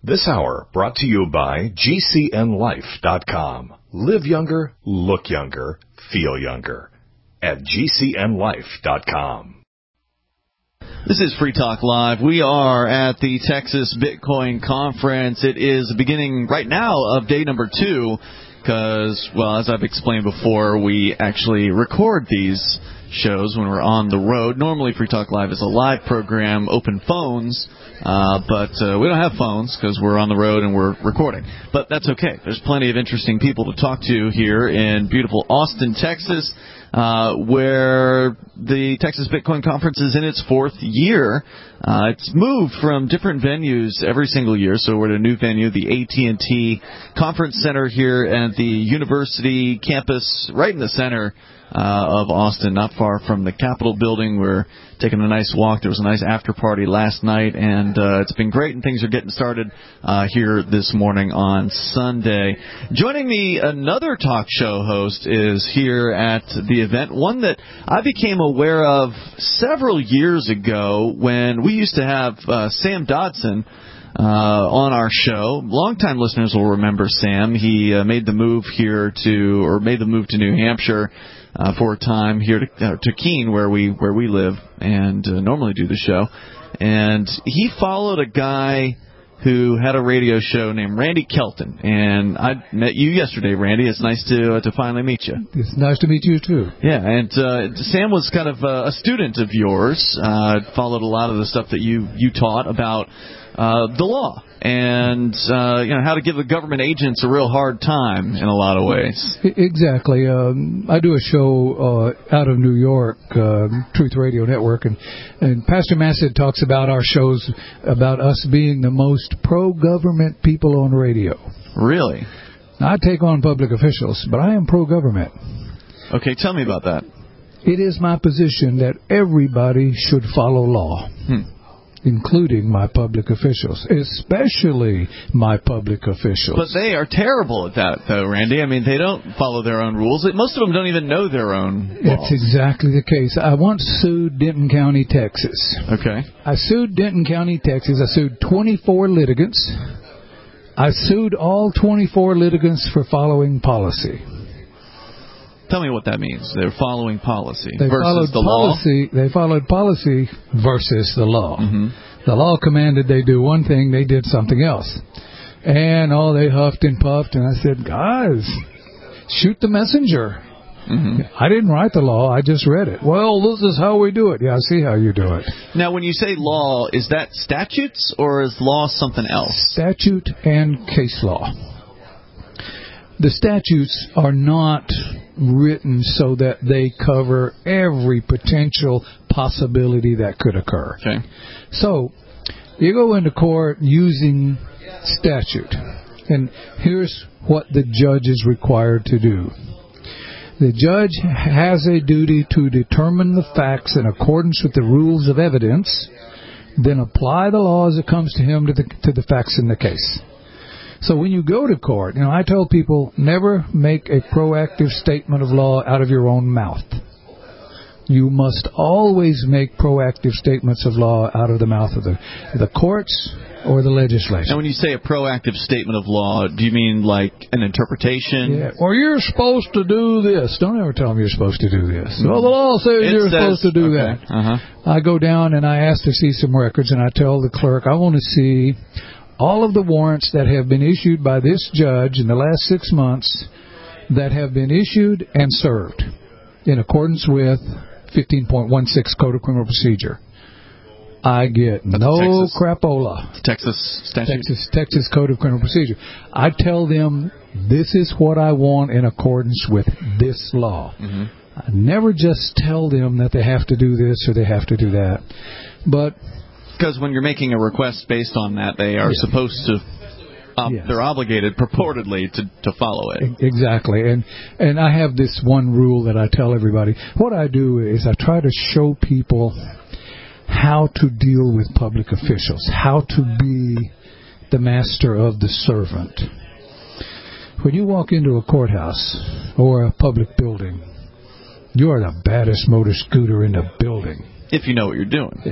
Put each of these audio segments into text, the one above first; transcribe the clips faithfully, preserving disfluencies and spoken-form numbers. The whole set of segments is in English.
This hour brought to you by G C N life dot com. Live younger, look younger, feel younger at G C N life dot com. This is Free Talk Live. We are at the Texas Bitcoin Conference. It is the beginning right now of day number two because, well, as I've explained before, we actually record these shows when we're on the road. Normally, Free Talk Live is a live program, open phones, uh, but uh, we don't have phones because we're on the road and we're recording. But that's okay. There's plenty of interesting people to talk to here in beautiful Austin, Texas, uh, where the Texas Bitcoin Conference is in its fourth year. Uh, it's moved from different venues every single year, so we're at a new venue, the A T and T Conference Center here at the university campus, right in the center Uh, of Austin, not far from the Capitol building. We're taking a nice walk. There was a nice after party last night, and uh, it's been great, and things are getting started uh, here this morning on Sunday. Joining me, another talk show host is here at the event, one that I became aware of several years ago when we used to have uh, Sam Dodson Uh, on our show. Longtime listeners will remember Sam. He uh, made the move here to, or made the move to New Hampshire uh, for a time here to, uh, to Keene, where we where we live and uh, normally do the show. And he followed a guy who had a radio show named Randy Kelton. And I met you yesterday, Randy. It's nice to uh, to finally meet you. It's nice to meet you, too. Yeah, and uh, Sam was kind of uh, a student of yours, uh, followed a lot of the stuff that you, you taught about Uh, the law and uh, you know how to give the government agents a real hard time in a lot of ways. Exactly. Um, I do a show uh, out of New York, uh, Truth Radio Network, and, and Pastor Massett talks about our shows about us being the most pro-government people on radio. Really? Now, I take on public officials, but I am pro-government. Okay, tell me about that. It is my position that everybody should follow law. Hmm. Including my public officials, especially my public officials. But they are terrible at that, though, Randy. I mean, they don't follow their own rules. Most of them don't even know their own laws. That's exactly the case. I once sued Denton County, Texas. Okay. I sued Denton County, Texas. I sued twenty-four litigants. I sued all twenty-four litigants for following policy. Tell me what that means. They're following policy they versus the policy, law? They followed policy versus the law. Mm-hmm. The law commanded they do one thing, they did something else. And, oh, they huffed and puffed, and I said, guys, shoot the messenger. Mm-hmm. I didn't write the law, I just read it. Well, this is how we do it. Yeah, I see how you do it. Now, when you say law, is that statutes or is law something else? Statute and case law. The statutes are not written so that they cover every potential possibility that could occur. Okay. So, you go into court using statute, and here's what the judge is required to do. The judge has a duty to determine the facts in accordance with the rules of evidence, then apply the law as it comes to him to the, to the facts in the case. So when you go to court, you know, I tell people, never make a proactive statement of law out of your own mouth. You must always make proactive statements of law out of the mouth of the, the courts or the legislature. And when you say a proactive statement of law, do you mean like an interpretation? Yeah. Or you're supposed to do this. Don't ever tell them you're supposed to do this. Mm-hmm. Well, the law says it you're says, supposed to do okay. that. Uh-huh. I go down and I ask to see some records, and I tell the clerk, I want to see all of the warrants that have been issued by this judge in the last six months that have been issued and served in accordance with fifteen point one six Code of Criminal Procedure. I get That's no Texas, crapola. Texas statute? Texas, Texas Code of Criminal Procedure. I tell them this is what I want in accordance with this law. Mm-hmm. I never just tell them that they have to do this or they have to do that. But because when you're making a request based on that, they are yeah. supposed to, um, yes. they're obligated purportedly to, to follow it. Exactly. And and I have this one rule that I tell everybody. What I do is I try to show people how to deal with public officials, how to be the master of the servant. When you walk into a courthouse or a public building, you are the baddest motor scooter in the building. If you know what you're doing. Yeah.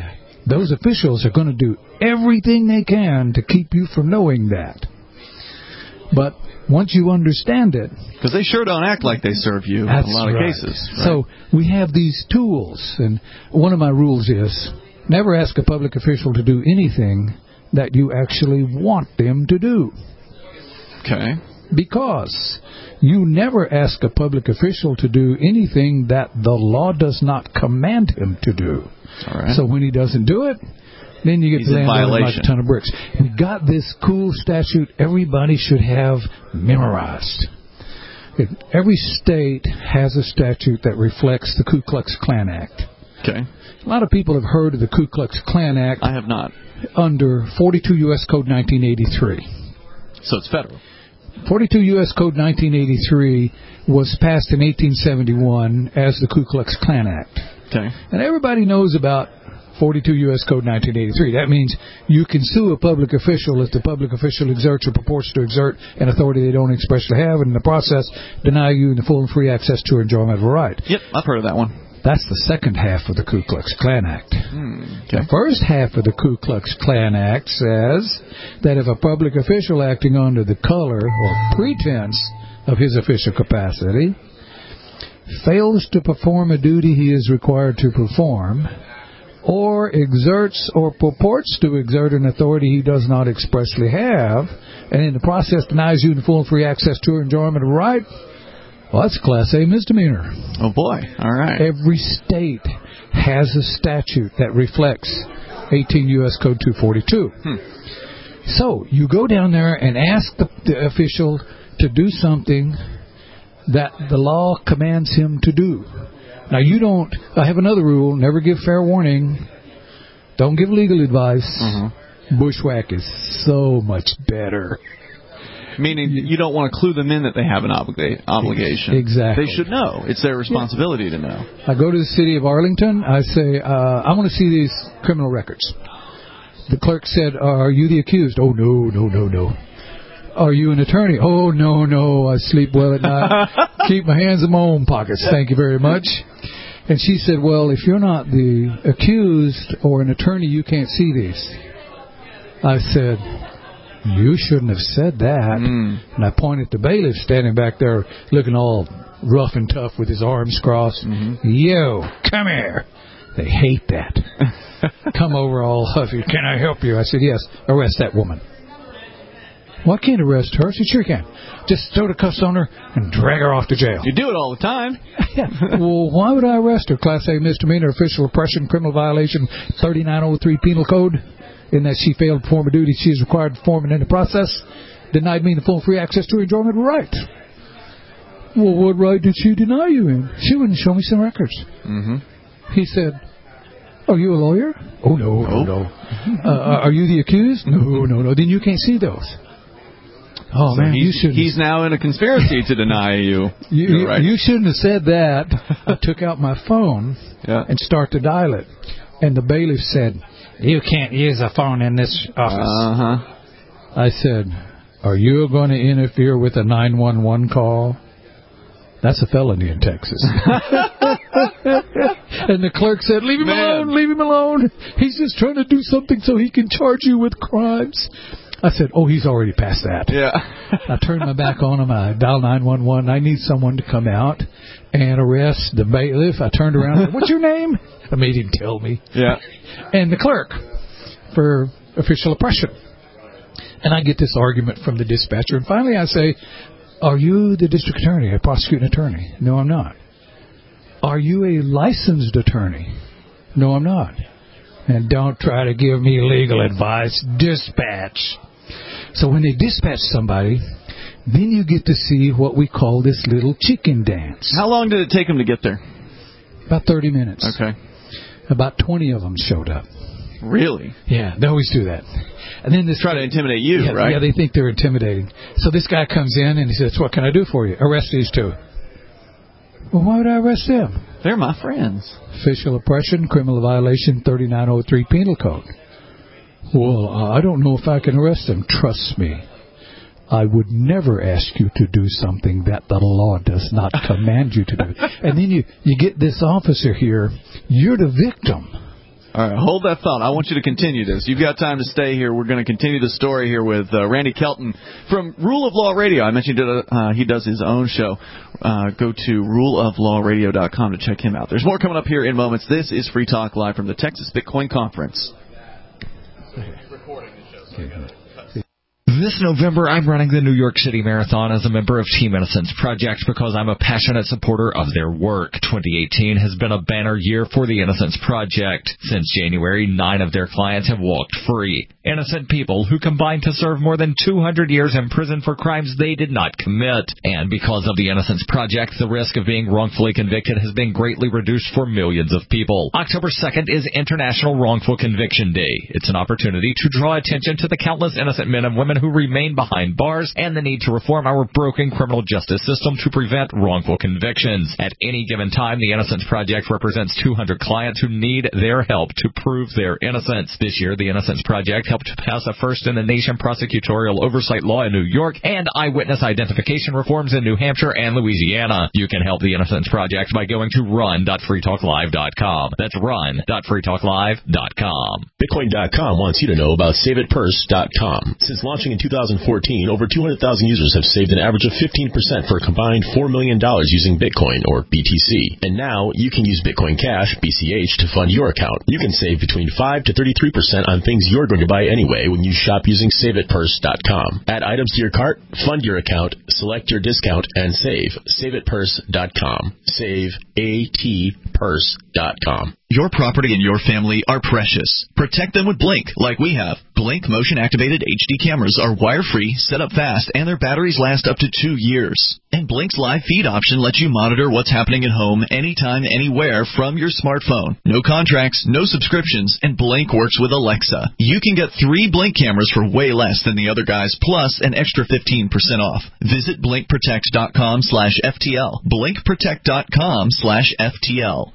those officials are going to do everything they can to keep you from knowing that. But once you understand it... Because they sure don't act like they serve you in a lot right. of cases. Right? So we have these tools, and one of my rules is never ask a public official to do anything that you actually want them to do. Okay. Because you never ask a public official to do anything that the law does not command him to do. All right. So when he doesn't do it, then you get He's the in landowner like violation. a ton of bricks. We got this cool statute everybody should have memorized. It, every state has a statute that reflects the Ku Klux Klan Act. Okay. A lot of people have heard of the Ku Klux Klan Act. I have not. Under forty-two U S Code nineteen eighty-three. So it's federal. forty-two U S Code nineteen eighty-three was passed in eighteen seventy-one as the Ku Klux Klan Act. Okay. And everybody knows about forty-two U S Code nineteen eighty-three. That means you can sue a public official if the public official exerts or purports to exert an authority they don't expressly have, and in the process deny you the full and free access to or enjoyment of a right. Yep, I've heard of that one. That's the second half of the Ku Klux Klan Act. Hmm, okay. The first half of the Ku Klux Klan Act says that if a public official acting under the color or pretense of his official capacity fails to perform a duty he is required to perform, or exerts or purports to exert an authority he does not expressly have, and in the process denies you the full and free access to or enjoyment of a right, well, that's a Class A misdemeanor. Oh, boy. All right. Every state has a statute that reflects eighteen U S Code two forty-two. Hmm. So you go down there and ask the, the official to do something that the law commands him to do. Now, you don't... I have another rule. Never give fair warning. Don't give legal advice. Mm-hmm. Bushwhack is so much better. Meaning you don't want to clue them in that they have an obliga- obligation. Exactly. They should know. It's their responsibility yeah. to know. I go to the city of Arlington. I say, uh, I want to see these criminal records. The clerk said, are you the accused? Oh, no, no, no, no. Are you an attorney? Oh, no, no. I sleep well at night. Keep my hands in my own pockets. Thank you very much. And she said, well, if you're not the accused or an attorney, you can't see these. I said, you shouldn't have said that. Mm. And I pointed to bailiff standing back there looking all rough and tough with his arms crossed. Mm-hmm. Yo, come here. They hate that. Come over all huffy. Can I help you? I said, yes. Arrest that woman. Well, I can't arrest her. I said, sure you can. Just throw the cuffs on her and drag her off to jail. You do it all the time. Yeah. Well, why would I arrest her? Class A misdemeanor, official oppression, criminal violation, thirty-nine oh three Penal Code. In that she failed to perform a duty she is required to perform, and in the process denied me the full free access to enjoyment of right. Well, what right did she deny you in? She wouldn't show me some records. Mm-hmm. He said, are you a lawyer? Oh, no, no, no. Uh, are you the accused? No, no, no. Then you can't see those. Oh, so man, you shouldn't. He's now in a conspiracy to deny you. You, you, right. you shouldn't have said that. I took out my phone yeah. and started to dial it. And the bailiff said, you can't use a phone in this office. Uh-huh. I said, are you going to interfere with a nine one one call? That's a felony in Texas. And the clerk said, leave him Man. alone, leave him alone. He's just trying to do something so he can charge you with crimes. I said, oh, he's already past that. Yeah. I turned my back on him. I dialed nine one one. I need someone to come out and arrest the bailiff. I turned around and said, what's your name? I made him tell me. Yeah. And the clerk for official oppression. And I get this argument from the dispatcher. And finally I say, are you the district attorney, a prosecuting attorney? No, I'm not. Are you a licensed attorney? No, I'm not. And don't try to give me legal advice. Dispatch. So when they dispatch somebody, then you get to see what we call this little chicken dance. How long did it take them to get there? About thirty minutes. Okay. About twenty of them showed up. Really? Yeah, they always do that. And then this try to intimidate you, yeah, right? Yeah, they think they're intimidating. So this guy comes in and he says, what can I do for you? Arrest these two. Well, why would I arrest them? They're my friends. Official oppression, criminal violation, thirty-nine oh three Penal Code. Well, uh, I don't know if I can arrest them. Trust me. I would never ask you to do something that the law does not command you to do. And then you, you get this officer here. You're the victim. All right, hold that thought. I want you to continue this. You've got time to stay here. We're going to continue the story here with uh, Randy Kelton from Rule of Law Radio. I mentioned it, uh, he does his own show. Uh, go to rule of law radio dot com to check him out. There's more coming up here in moments. This is Free Talk Live from the Texas Bitcoin Conference. This November, I'm running the New York City Marathon as a member of Team Innocence Project because I'm a passionate supporter of their work. twenty eighteen has been a banner year for the Innocence Project. Since January, nine of their clients have walked free. Innocent people who combined to serve more than two hundred years in prison for crimes they did not commit. And because of the Innocence Project, the risk of being wrongfully convicted has been greatly reduced for millions of people. October second is International Wrongful Conviction Day. It's an opportunity to draw attention to the countless innocent men and women who remain behind bars and the need to reform our broken criminal justice system to prevent wrongful convictions. At any given time, the Innocence Project represents two hundred clients who need their help to prove their innocence. This year, the Innocence Project helped pass a first-in-the-nation prosecutorial oversight law in New York and eyewitness identification reforms in New Hampshire and Louisiana. You can help the Innocence Project by going to run dot free talk live dot com. That's run dot free talk live dot com. Bitcoin dot com wants you to know about save it purse dot com. Since launching in two thousand fourteen, over two hundred thousand users have saved an average of fifteen percent for a combined four million dollars using Bitcoin, or B T C. And now, you can use Bitcoin Cash, B C H, to fund your account. You can save between five to thirty-three percent on things you're going to buy anyway when you shop using save it purse dot com. Add items to your cart, fund your account, select your discount, and save. save it purse dot com. Save A T purse dot com. Your property and your family are precious. Protect them with Blink, like we have. Blink motion-activated H D cameras are wire-free, set up fast, and their batteries last up to two years. And Blink's live feed option lets you monitor what's happening at home anytime, anywhere from your smartphone. No contracts, no subscriptions, and Blink works with Alexa. You can get three Blink cameras for way less than the other guys, plus an extra fifteen percent off. Visit blink protect dot com slash F T L. blink protect dot com slash F T L.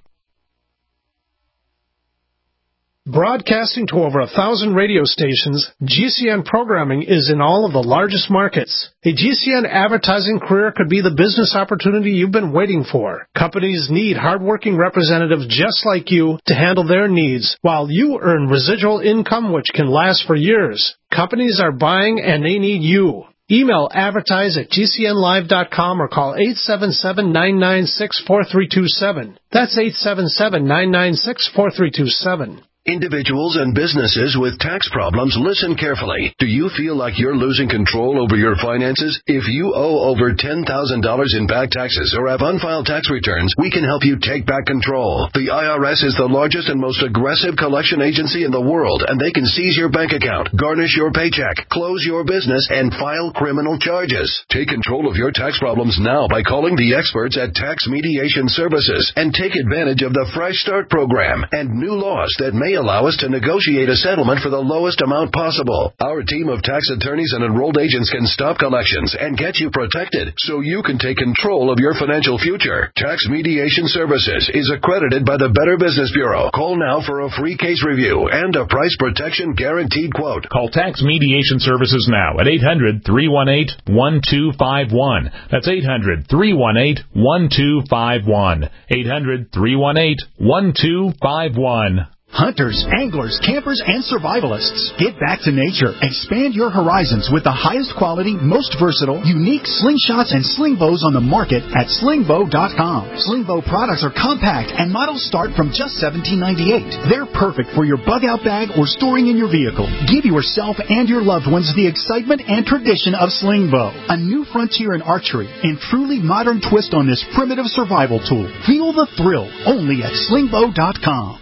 Broadcasting to over a thousand radio stations, G C N programming is in all of the largest markets. A G C N advertising career could be the business opportunity you've been waiting for. Companies need hardworking representatives just like you to handle their needs, while you earn residual income which can last for years. Companies are buying and they need you. Email advertise at G C N live dot com or call eight seven seven, nine nine six, four three two seven. That's eight seven seven, nine nine six, four three two seven. Individuals and businesses with tax problems, listen carefully. Do you feel like you're losing control over your finances? If you owe over ten thousand dollars in back taxes or have unfiled tax returns, we can help you take back control. The I R S is the largest and most aggressive collection agency in the world, and they can seize your bank account, garnish your paycheck, close your business, and file criminal charges. Take control of your tax problems now by calling the experts at Tax Mediation Services and take advantage of the Fresh Start program and new laws that may allow us to negotiate a settlement for the lowest amount possible. Our team of tax attorneys and enrolled agents can stop collections and get you protected so you can take control of your financial future. Tax Mediation Services is accredited by the Better Business Bureau. Call now for a free case review and a price protection guaranteed quote. Call Tax Mediation Services now at eight hundred, three one eight, one two five one. That's eight hundred, three one eight, one two five one. eight hundred, three one eight, one two five one. Hunters, anglers, campers, and survivalists, get back to nature. Expand your horizons with the highest quality, most versatile, unique slingshots and sling bows on the market at sling bow dot com. Sling bow products are compact and models start from just seventeen ninety-eight. They're perfect for your bug out bag or storing in your vehicle. Give yourself and your loved ones the excitement and tradition of sling bow, a new frontier in archery and truly modern twist on this primitive survival tool. Feel the thrill only at sling bow dot com.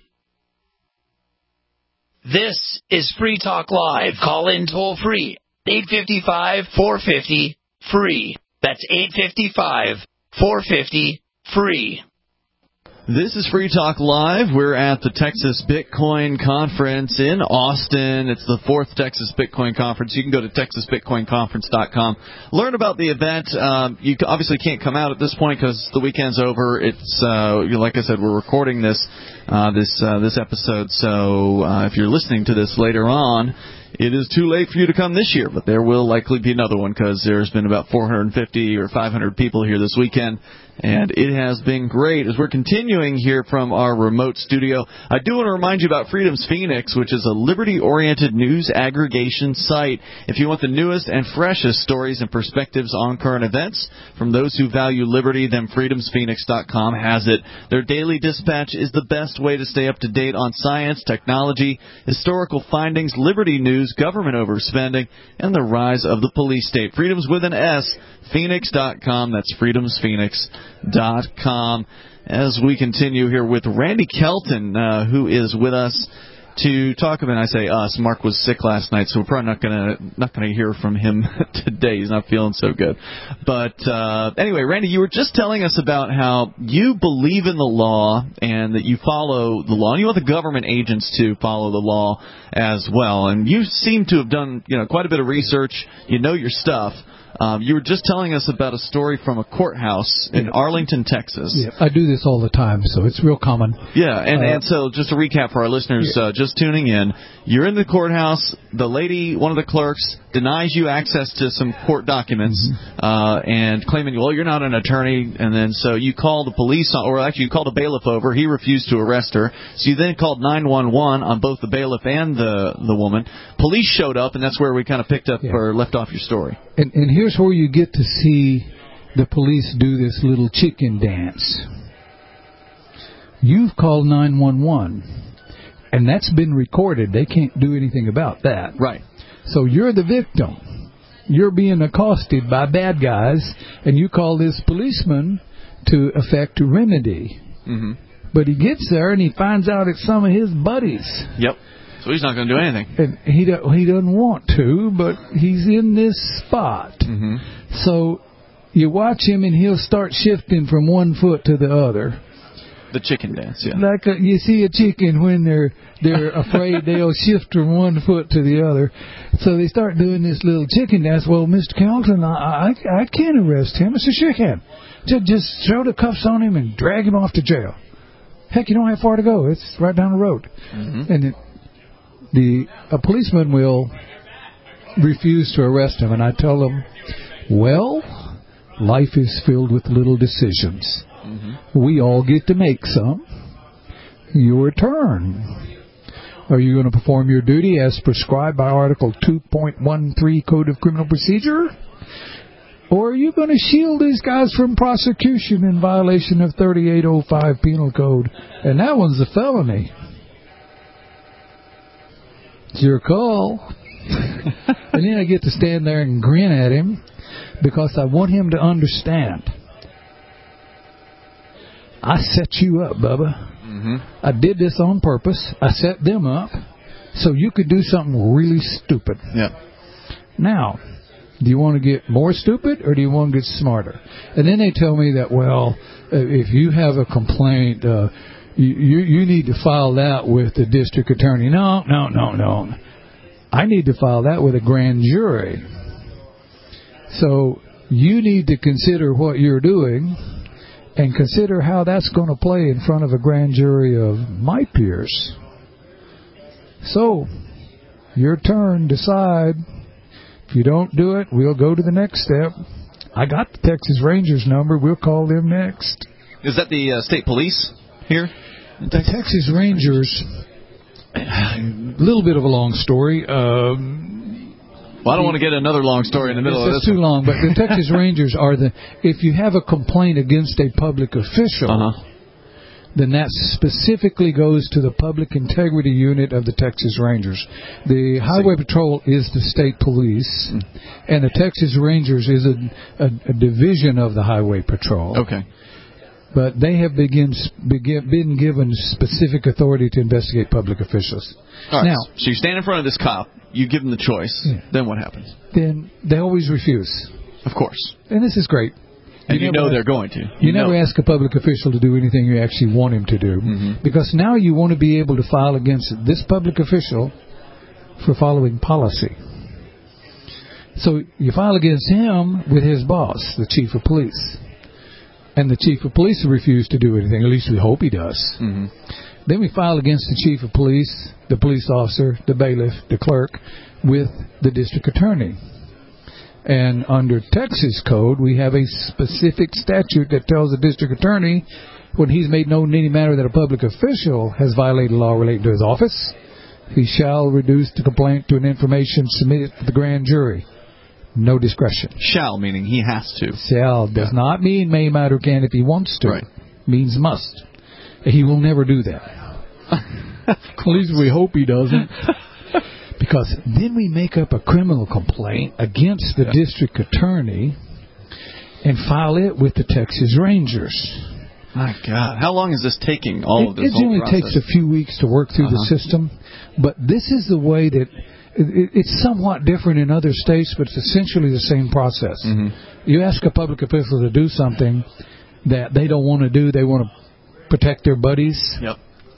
This is Free Talk Live. Call in toll free. eight five five, four five zero, free. That's eight five five, four five zero, free. This is Free Talk Live. We're at the Texas Bitcoin Conference in Austin. It's the fourth Texas Bitcoin Conference. You can go to texas bitcoin conference dot com. Learn about the event. Um, you obviously can't come out at this point because the weekend's over. It's uh, like I said, we're recording this uh, this uh, this episode. So uh, if you're listening to this later on, it is too late for you to come this year, but there will likely be another one because there's been about four hundred fifty or five hundred people here this weekend, and it has been great. As we're continuing here from our remote studio, I do want to remind you about Freedom's Phoenix, which is a liberty-oriented news aggregation site. If you want the newest and freshest stories and perspectives on current events from those who value liberty, then freedoms phoenix dot com has it. Their daily dispatch is the best way to stay up to date on science, technology, historical findings, liberty news, government overspending, and the rise of the police state. Freedoms with an S, phoenix dot com. That's freedoms phoenix dot com. As we continue here with Randy Kelton, uh, who is with us to talk about, I say us, Mark was sick last night, so we're probably not going to not going to hear from him today. He's not feeling so good. But uh, anyway, Randy, you were just telling us about how you believe in the law and that you follow the law, and you want the government agents to follow the law as well. And you seem to have done, you know, quite a bit of research. You know your stuff. Um, you were just telling us about a story from a courthouse in yeah. Arlington, Texas. Yeah, I do this all the time, so it's real common. Yeah, and, uh, and so just to recap for our listeners yeah. uh, just tuning in, you're in the courthouse. The lady, one of the clerks, denies you access to some court documents mm-hmm. uh, and claiming, well, you're not an attorney. And then so you call the police, or actually you called a bailiff over. He refused to arrest her. So you then called nine one one on both the bailiff and the, the woman. Police showed up, and that's where we kind of picked up yeah. or left off your story. And, and here's where you get to see the police do this little chicken dance. You've called nine one one, and that's been recorded. They can't do anything about that. Right. So you're the victim. You're being accosted by bad guys, and you call this policeman to effect a remedy. Mm-hmm. But he gets there, and he finds out it's some of his buddies. Yep. So he's not going to do anything. And he do, he doesn't want to, but he's in this spot. Mm-hmm. So you watch him, and he'll start shifting from one foot to the other. The chicken dance, yeah. Like a, you see a chicken when they're they're afraid, they'll shift from one foot to the other. So they start doing this little chicken dance. Well, Mister Kelton, I, I, I can't arrest him. I said, sure you can. Just, just throw the cuffs on him and drag him off to jail. Heck, you don't have far to go. It's right down the road. Mm-hmm. And it, the a policeman will refuse to arrest him, and I tell him, well, life is filled with little decisions. Mm-hmm. We all get to make some. Your turn. Are you going to perform your duty as prescribed by Article two point one three Code of Criminal Procedure? Or are you going to shield these guys from prosecution in violation of thirty-eight oh five Penal Code? And that one's a felony. It's your call. And then I get to stand there and grin at him because I want him to understand. I set you up, Bubba. Mm-hmm. I did this on purpose. I set them up so you could do something really stupid. Yeah. Now, do you want to get more stupid or do you want to get smarter? And then they tell me that, well, if you have a complaint, uh, you, you, you need to file that with the district attorney. No, no, no, no. I need to file that with a grand jury. So you need to consider what you're doing and consider how that's going to play in front of a grand jury of my peers. So, your turn. Decide. If you don't do it, we'll go to the next step. I got the Texas Rangers number. We'll call them next. Is that the uh, state police here? The Texas Rangers, a little bit of a long story. Um... Well, I don't want to get another long story in the middle of this. It's too long, but the Texas Rangers are the... If you have a complaint against a public official, uh-huh. then that specifically goes to the Public Integrity Unit of the Texas Rangers. The Highway Patrol is the state police, mm. and the Texas Rangers is a, a, a division of the Highway Patrol. Okay. But they have begin, begin, been given specific authority to investigate public officials. All right. Now, so you stand in front of this cop, you give him the choice, yeah. Then what happens? Then they always refuse. Of course. And this is great. And you, you know ask, they're going to. You, you know. never ask a public official to do anything you actually want him to do. Mm-hmm. Because now you want to be able to file against this public official for following policy. So you file against him with his boss, the chief of police. And the chief of police refused to do anything. At least we hope he does. Mm-hmm. Then we file against the chief of police, the police officer, the bailiff, the clerk, with the district attorney. And under Texas code, we have a specific statute that tells the district attorney when he's made known in any manner that a public official has violated law relating to his office, he shall reduce the complaint to an information submitted to the grand jury. No discretion. Shall, meaning he has to. Shall does yeah. not mean may, might, or can if he wants to. Right. Means must. He will never do that. At least we hope he doesn't. Because then we make up a criminal complaint against the yeah. district attorney and file it with the Texas Rangers. My God. How long is this taking, all it, of this It whole generally process? takes a few weeks to work through uh-huh. the system. But this is the way that... It, it's somewhat different in other states, but it's essentially the same process. Mm-hmm. You ask a public official to do something that they don't want to do. They want to protect their buddies. Yep.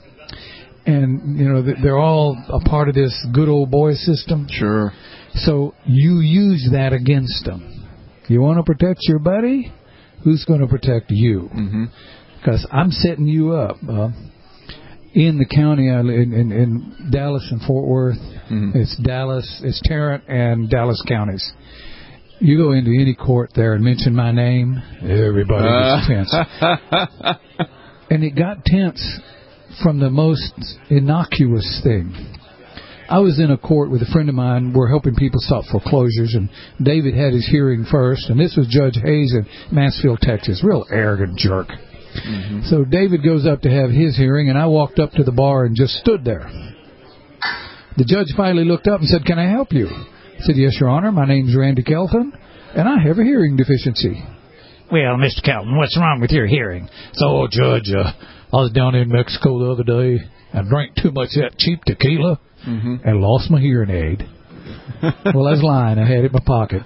And, you know, they're all a part of this good old boy system. Sure. So you use that against them. You want to protect your buddy? Who's going to protect you? Because mm-hmm. I'm setting you up. Uh, in the county, in, in, in Dallas and Fort Worth, mm-hmm. it's Dallas, it's Tarrant and Dallas counties. You go into any court there and mention my name, everybody gets uh. tense. And it got tense from the most innocuous thing. I was in a court with a friend of mine. We're helping people stop foreclosures, and David had his hearing first, and this was Judge Hayes in Mansfield, Texas. Real arrogant jerk. Mm-hmm. So David goes up to have his hearing, and I walked up to the bar and just stood there. The judge finally looked up and said, "Can I help you?" I said, "Yes, Your Honor. My name's Randy Kelton, and I have a hearing deficiency." "Well, Mister Kelton, what's wrong with your hearing?" "So, Judge, uh, I was down in Mexico the other day. I drank too much of that cheap tequila mm-hmm. and lost my hearing aid." Well, I was lying. I had it in my pocket.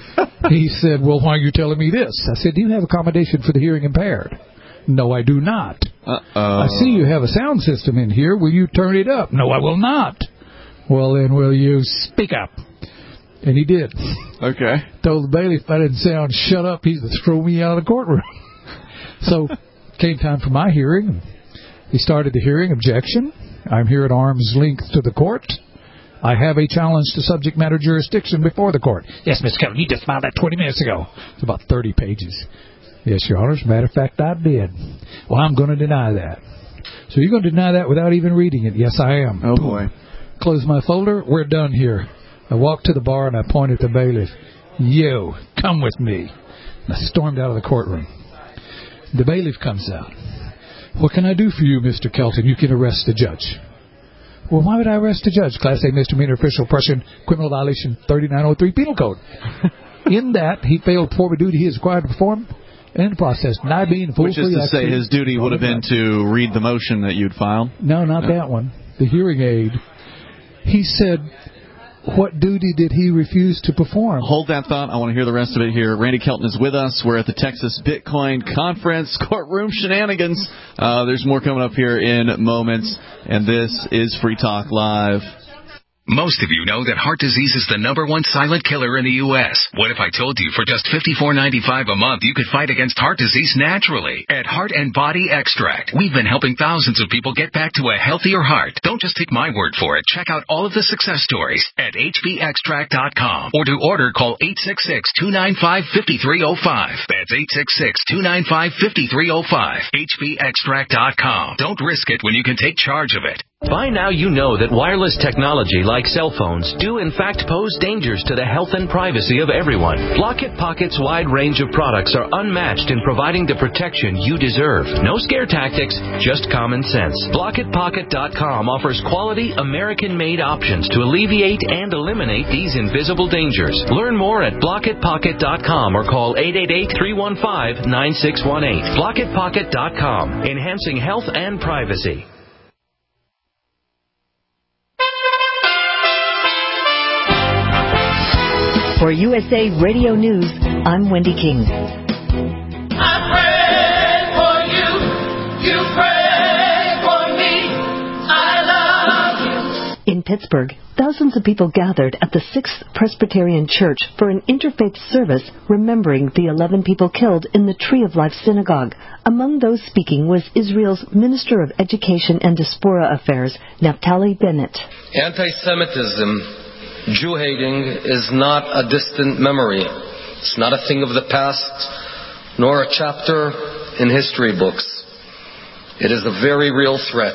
He said, "Well, why are you telling me this?" I said, "Do you have accommodation for the hearing impaired?" "No, I do not." Uh-oh. "I see you have a sound system in here. Will you turn it up?" "No, I will not." "Well, then, will you speak up?" And he did. Okay. Told the bailiff if I didn't sound shut up, he'd throw me out of the courtroom. So, came time for my hearing. He started the hearing. Objection. I'm here at arm's length to the court. I have a challenge to subject matter jurisdiction before the court. "Yes, Mister Kelton, you just filed that twenty minutes ago." It's about thirty pages. "Yes, Your Honor. As a matter of fact, I did." "Well, I'm going to deny that." "So you're going to deny that without even reading it?" "Yes, I am." Oh, boy. Close my folder. We're done here. I walked to the bar and I pointed at the bailiff. "You, come with me." And I stormed out of the courtroom. The bailiff comes out. "What can I do for you, Mister Kelton? You can arrest the judge." "Well, why would I arrest the judge?" "Class A misdemeanor official oppression, criminal violation thirty-nine oh three Penal Code." In that, he failed to perform a duty he is required to perform. And in the process, not being full. Which is to say his duty would have been to read the motion that you'd filed? No, not no. that one. The hearing aid. He said, what duty did he refuse to perform? Hold that thought. I want to hear the rest of it here. Randy Kelton is with us. We're at the Texas Bitcoin Conference. Courtroom shenanigans. Uh, there's more coming up here in moments. And this is Free Talk Live. Most of you know that heart disease is the number one silent killer in the U S What if I told you for just fifty-four ninety-five a month you could fight against heart disease naturally? At Heart and Body Extract, we've been helping thousands of people get back to a healthier heart. Don't just take my word for it. Check out all of the success stories at H B extract dot com. Or to order, call eight six six, two nine five, five three zero five. That's eight six six, two nine five, five three zero five. H B extract dot com. Don't risk it when you can take charge of it. By now you know that wireless technology like cell phones do in fact pose dangers to the health and privacy of everyone. Blockit Pocket's wide range of products are unmatched in providing the protection you deserve. No scare tactics, just common sense. Blockit Pocket dot com offers quality American-made options to alleviate and eliminate these invisible dangers. Learn more at Blockit Pocket dot com or call eight eight eight, three one five, nine six one eight. Blockit Pocket dot com, enhancing health and privacy. For U S A Radio News, I'm Wendy King. I pray for you, you pray for me, I love you. In Pittsburgh, thousands of people gathered at the Sixth Presbyterian Church for an interfaith service remembering the eleven people killed in the Tree of Life Synagogue. Among those speaking was Israel's Minister of Education and Diaspora Affairs, Naftali Bennett. Anti-Semitism, Jew-hating, is not a distant memory. It's not a thing of the past, nor a chapter in history books. It is a very real threat.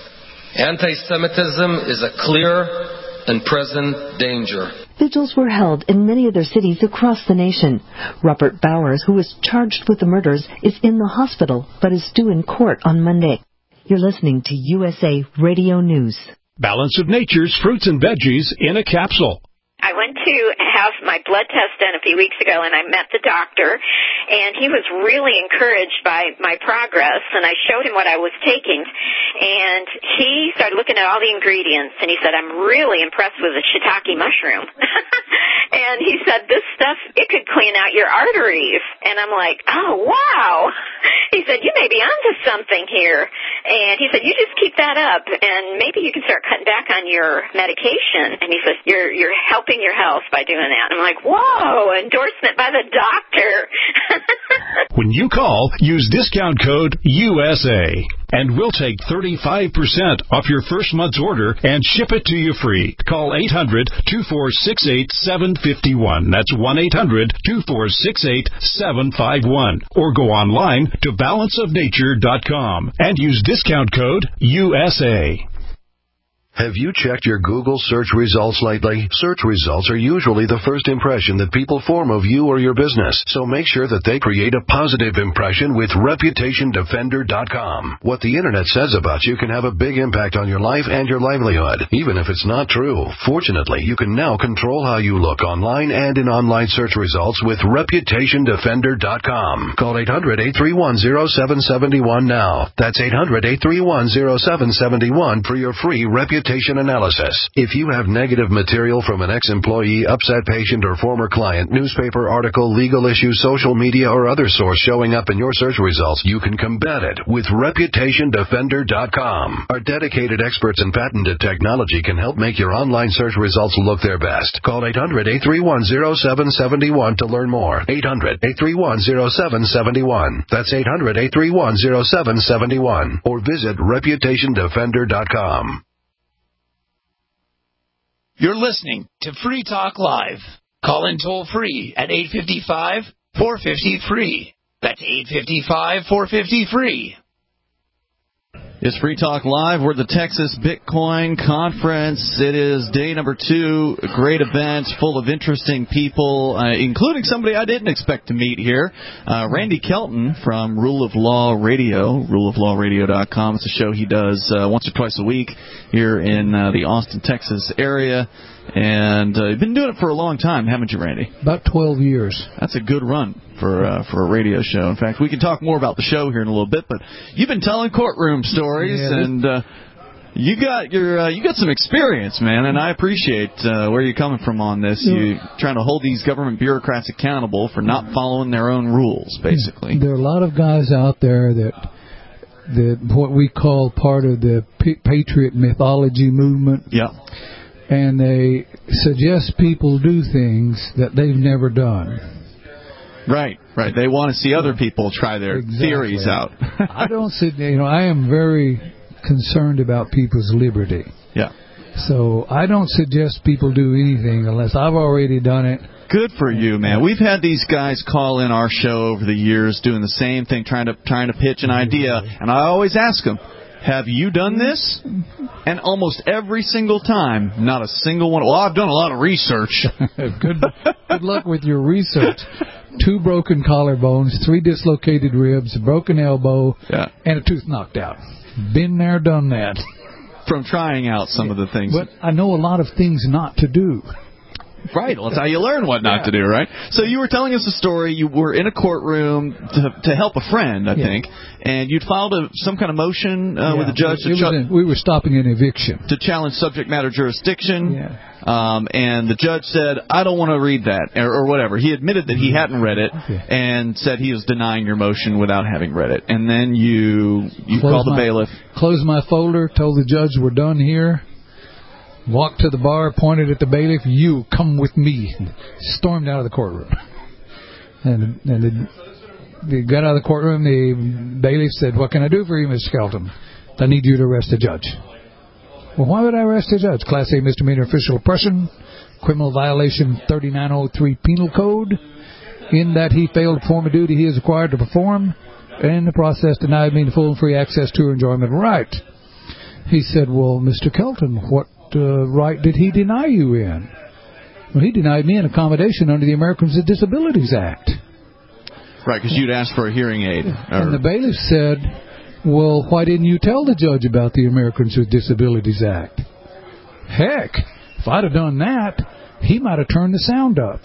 Anti-Semitism is a clear and present danger. Vigils were held in many other cities across the nation. Robert Bowers, who was charged with the murders, is in the hospital but is due in court on Monday. You're listening to U S A Radio News. Balance of Nature's fruits and veggies in a capsule. I went to have my blood test done a few weeks ago, and I met the doctor, and he was really encouraged by my progress, and I showed him what I was taking, and he started looking at all the ingredients, and he said, I'm really impressed with the shiitake mushroom. And he said, this stuff, it could clean out your arteries. And I'm like, oh, wow. He said, you may be onto something here. And he said, you just keep that up, and maybe you can start cutting back on your medication. And he says, you're you're helping your health by doing that. And I'm like, whoa, endorsement by the doctor. When you call, use discount code U S A, and we'll take thirty-five percent off your first month's order and ship it to you free. Call eight hundred, two four six eight, seven five one. That's one eight hundred, two four six eight, seven five one. Or go online to balance of nature dot com and use discount code U S A. Have you checked your Google search results lately? Search results are usually the first impression that people form of you or your business, so make sure that they create a positive impression with reputation defender dot com. What the Internet says about you can have a big impact on your life and your livelihood, even if it's not true. Fortunately, you can now control how you look online and in online search results with reputation defender dot com. Call eight hundred, eight three one, zero seven seven one now. That's eight hundred, eight three one, zero seven seven one for your free reputation analysis. If you have negative material from an ex-employee, upset patient, or former client, newspaper article, legal issue, social media, or other source showing up in your search results, you can combat it with reputation defender dot com. Our dedicated experts in patented technology can help make your online search results look their best. Call eight hundred, eight three one, zero seven seven one to learn more. eight hundred, eight three one, zero seven seven one. That's eight hundred, eight three one, zero seven seven one. Or visit reputation defender dot com. You're listening to Free Talk Live. Call in toll free at eight five five, four five zero, free. That's eight five five, four five zero, free. It's Free Talk Live. We're at the Texas Bitcoin Conference. It is day number two. A great event full of interesting people, uh, including somebody I didn't expect to meet here. Uh, Randy Kelton from Rule of Law Radio, rule of law radio dot com. It's a show he does uh, once or twice a week here in uh, the Austin, Texas area. And uh, you've been doing it for a long time, haven't you, Randy? About twelve years. That's a good run for uh, for a radio show. In fact, we can talk more about the show here in a little bit, but you've been telling courtroom stories, yeah, and uh, you got your uh, you got some experience, man, and I appreciate uh, where you're coming from on this. Yeah. You're trying to hold these government bureaucrats accountable for not following their own rules, basically. There are a lot of guys out there that that what we call part of the patriot mythology movement. Yeah. And they suggest people do things that they've never done. Right, right. They want to see other people try their exactly. theories out. I don't sit, you know, I am very concerned about people's liberty. Yeah. So I don't suggest people do anything unless I've already done it. Good for you, man. We've had these guys call in our show over the years doing the same thing, trying to trying to pitch an idea, and I always ask them, have you done this? And almost every single time, not a single one. Well, I've done a lot of research. good, good luck with your research. Two broken collarbones, three dislocated ribs, a broken elbow, yeah. and a tooth knocked out. Been there, done that. From trying out some yeah. of the things. But I know a lot of things not to do. Right, well, that's how you learn what not yeah. to do, right? So you were telling us a story. You were in a courtroom to, to help a friend, I yeah. think, and you'd filed a, some kind of motion uh, yeah. with the judge. It, to it ch- a, we were stopping an eviction. To challenge subject matter jurisdiction. Yeah. Um, and the judge said, I don't want to read that, or, or whatever. He admitted that he hadn't read it okay. and said he was denying your motion without having read it. And then you, you called the my, bailiff. Closed my folder, told the judge we're done here. walked to the bar, pointed at the bailiff, "You, come with me," and stormed out of the courtroom. And, and the, they got out of the courtroom, the bailiff said, "What can I do for you, Mister Skelton?" "I need you to arrest the judge." "Well, why would I arrest the judge?" "Class A misdemeanor official oppression, criminal violation thirty-nine oh three Penal Code, in that he failed to perform a duty he is required to perform, and in the process denied me the full and free access to or enjoyment of right." He said, "Well, Mister Kelton, what uh, right did he deny you in?" "Well, he denied me an accommodation under the Americans with Disabilities Act." Right, because you'd asked for a hearing aid. Or... And the bailiff said, "Well, why didn't you tell the judge about the Americans with Disabilities Act?" "Heck, if I'd have done that, he might have turned the sound up."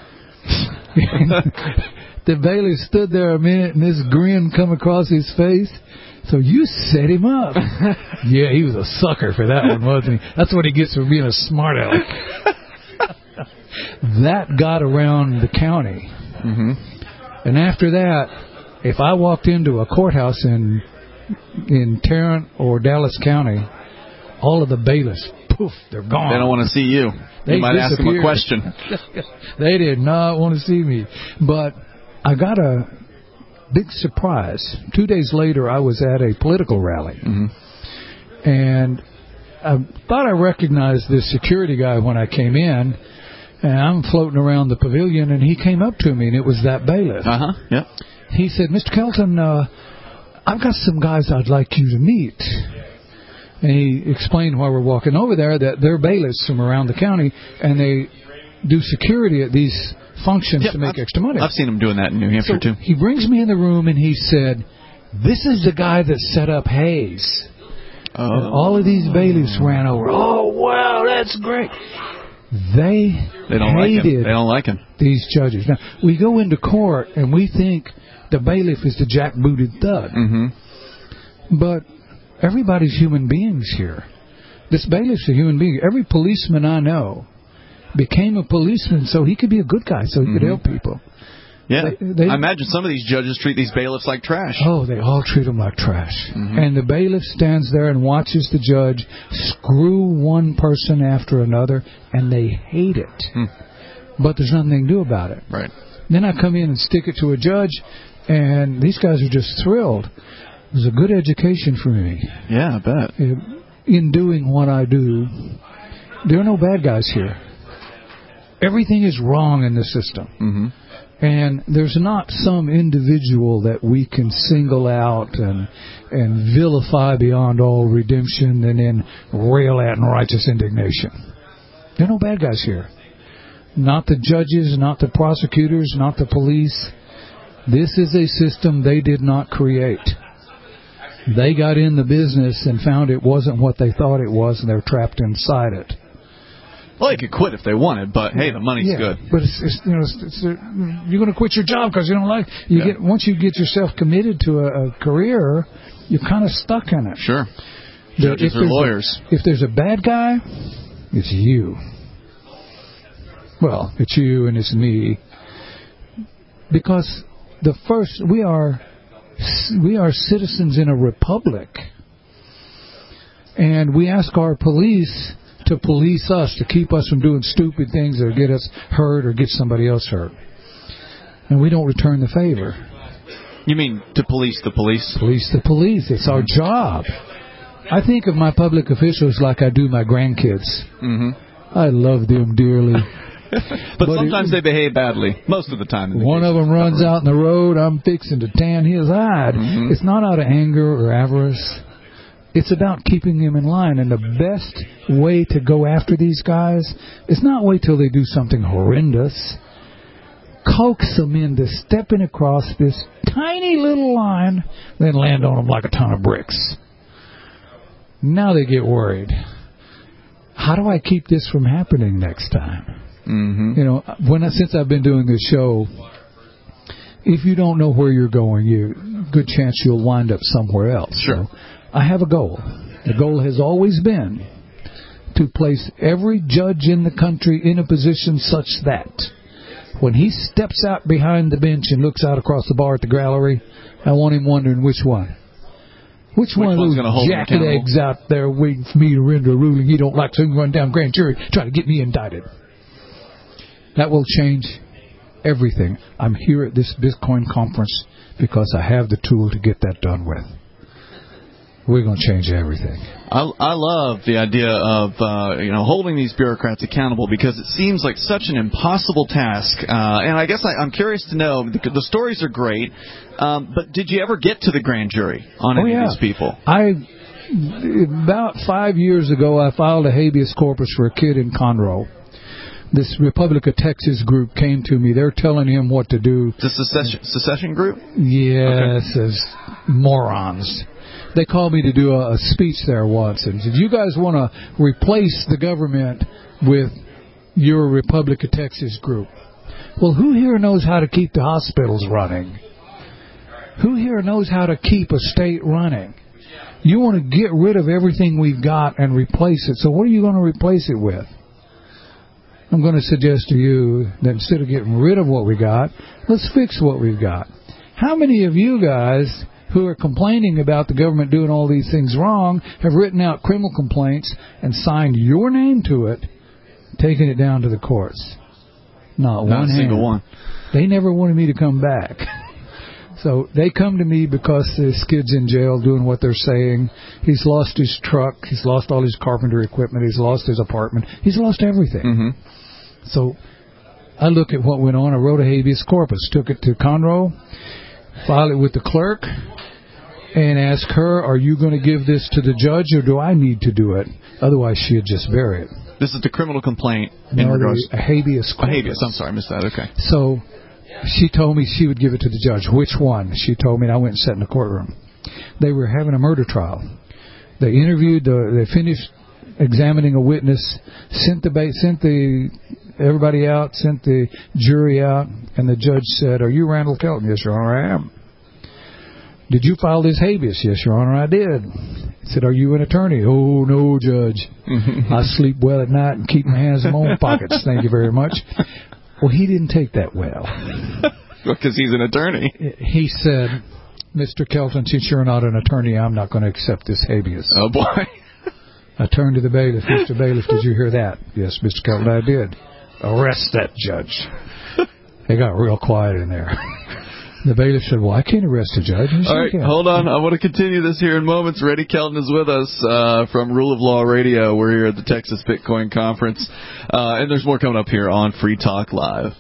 The bailiff stood there a minute, and this grin come across his face. "So you set him up." Yeah, he was a sucker for that one, wasn't he? That's what he gets for being a smart aleck. That got around the county. Mm-hmm. And after that, if I walked into a courthouse in in Tarrant or Dallas County, all of the bailiffs, poof, they're gone. They don't want to see you. They you might ask them a question. They did not want to see me. But I got a big surprise. Two days later, I was at a political rally. Mm-hmm. And I thought I recognized this security guy when I came in. And I'm floating around the pavilion, and he came up to me, and it was that bailiff. Uh-huh, yep. He said, "Mister Kelton, uh, I've got some guys I'd like you to meet." And he explained while we're walking over there that they're bailiffs from around the county, and they do security at these functions yep, to make I've, extra money. I've seen him doing that in New Hampshire, so too. He brings me in the room, and he said, "This is the guy that set up Hayes." Oh. And all of these bailiffs ran over. "Oh, wow, that's great." They, they don't hated like him. They don't like him. These judges. Now, we go into court, and we think the bailiff is the jackbooted thug. Mm-hmm. But everybody's human beings here. This bailiff's a human being. Every policeman I know became a policeman so he could be a good guy, so he mm-hmm. could help people. Yeah, they, they, I imagine some of these judges treat these bailiffs like trash. Oh, they all treat them like trash. Mm-hmm. And the bailiff stands there and watches the judge screw one person after another, and they hate it. Mm. But there's nothing they can do about it. Right. Then I come in and stick it to a judge, and these guys are just thrilled. It was a good education for me. Yeah, I bet. In doing what I do, there are no bad guys here. Everything is wrong in the system. Mm-hmm. And there's not some individual that we can single out and and vilify beyond all redemption and then rail at in righteous indignation. There are no bad guys here. Not the judges, not the prosecutors, not the police. This is a system they did not create. They got in the business and found it wasn't what they thought it was, and they're trapped inside it. Well, they could quit if they wanted, but hey, the money's yeah, good. But it's, it's you know, it's, it's a, you're going to quit your job because you don't like. You yeah. get once you get yourself committed to a, a career, you're kind of stuck in it. Sure. The, Judges are lawyers. A, if there's a bad guy, it's you. Well, it's you and it's me. Because the first we are we are citizens in a republic, and we ask our police to police us, to keep us from doing stupid things that get us hurt or get somebody else hurt. And we don't return the favor. You mean to police the police? Police the police. It's our job. I think of my public officials like I do my grandkids. Mm-hmm. I love them dearly. but, but sometimes it, they behave badly. Most of the time. The one of them runs out in the road, I'm fixing to tan his hide. Mm-hmm. It's not out of anger or avarice. It's about keeping them in line. And the best way to go after these guys is not wait till they do something horrendous. Coax them into stepping across this tiny little line, then land on them like a ton of bricks. Now they get worried. How do I keep this from happening next time? Mm-hmm. You know, when I, since I've been doing this show, if you don't know where you're going, you good chance you'll wind up somewhere else. Sure. So I have a goal. The goal has always been to place every judge in the country in a position such that when he steps out behind the bench and looks out across the bar at the gallery, I want him wondering which one. Which, Which one of those jacket eggs out there waiting for me to render a ruling he don't like, so he can run down grand jury trying to get me indicted? That will change everything. I'm here at this Bitcoin conference because I have the tool to get that done with. We're going to change everything. I, I love the idea of uh, you know holding these bureaucrats accountable because it seems like such an impossible task. Uh, and I guess I, I'm curious to know, the, the stories are great, um, but did you ever get to the grand jury on oh, any yeah. of these people? I about five years ago, I filed a habeas corpus for a kid in Conroe. This Republic of Texas group came to me. They're telling him what to do. The secession, secession group? Yes, okay. As morons. They called me to do a, a speech there once and said, you guys want to replace the government with your Republic of Texas group. Well, who here knows how to keep the hospitals running? Who here knows how to keep a state running? You want to get rid of everything we've got and replace it. So what are you going to replace it with? I'm going to suggest to you that instead of getting rid of what we got, let's fix what we've got. How many of you guys who are complaining about the government doing all these things wrong have written out criminal complaints and signed your name to it, taking it down to the courts? Not, Not one a single hand. one. They never wanted me to come back. So they come to me because this kid's in jail doing what they're saying. He's lost his truck. He's lost all his carpenter equipment. He's lost his apartment. He's lost everything. Mm-hmm. So I look at what went on. I wrote a habeas corpus, took it to Conroe, filed it with the clerk, and asked her, are you going to give this to the judge or do I need to do it? Otherwise, she'd just bury it. This is the criminal complaint no, in regards to a habeas corpus. A habeas, I'm sorry, I missed that, okay. So she told me she would give it to the judge. Which one? She told me, and I went and sat in the courtroom. They were having a murder trial. They interviewed, the, they finished examining a witness, sent the sent the everybody out, sent the jury out, and the judge said, are you Randall Kelton? Yes, Your Honor, I am. Did you file this habeas? Yes, Your Honor, I did. He said, are you an attorney? Oh, no, Judge. I sleep well at night and keep my hands in my own pockets. Thank you very much. Well, he didn't take that well. Because he's an attorney. He said, Mister Kelton, since you're not an attorney, I'm not going to accept this habeas. Oh, boy. I turned to the bailiff. Mister Bailiff, did you hear that? Yes, Mister Kelton, I did. Arrest that judge. They got real quiet in there. The bailiff said, well, I can't arrest a judge. All right, hold on. I want to continue this here in moments. Reddy Kelton is with us uh, from Rule of Law Radio. We're here at the Texas Bitcoin Conference. Uh, and there's more coming up here on Free Talk Live.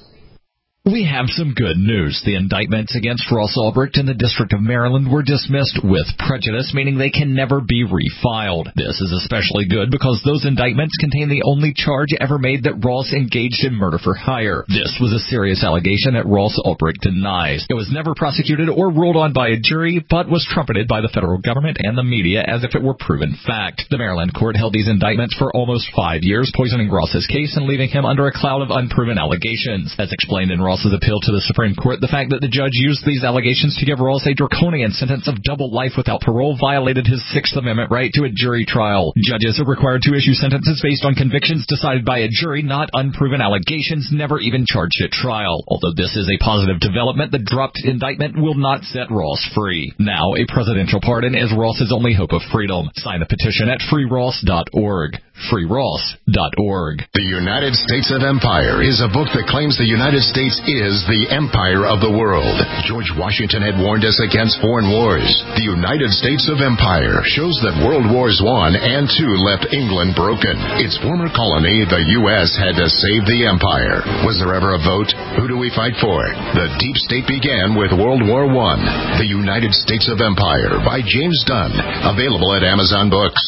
We have some good news. The indictments against Ross Ulbricht in the District of Maryland were dismissed with prejudice, meaning they can never be refiled. This is especially good because those indictments contain the only charge ever made that Ross engaged in murder for hire. This was a serious allegation that Ross Ulbricht denies. It was never prosecuted or ruled on by a jury, but was trumpeted by the federal government and the media as if it were proven fact. The Maryland court held these indictments for almost five years, poisoning Ross's case and leaving him under a cloud of unproven allegations. As explained in Ross's appeal to the Supreme Court, the fact that the judge used these allegations to give Ross a draconian sentence of double life without parole violated his Sixth Amendment right to a jury trial. Judges are required to issue sentences based on convictions decided by a jury, not unproven allegations never even charged at trial. Although this is a positive development, the dropped indictment will not set Ross free. Now, a presidential pardon is Ross's only hope of freedom. Sign the petition at free ross dot org. free ross dot org. The United States of Empire is a book that claims the United States is the empire of the world. George Washington had warned us against foreign wars. The United States of Empire shows that World Wars One and Two left England broken. Its former colony, the U S, had to save the empire. Was there ever a vote? Who do we fight for? The deep state began with World War One. The United States of Empire by James Dunn. Available at Amazon Books.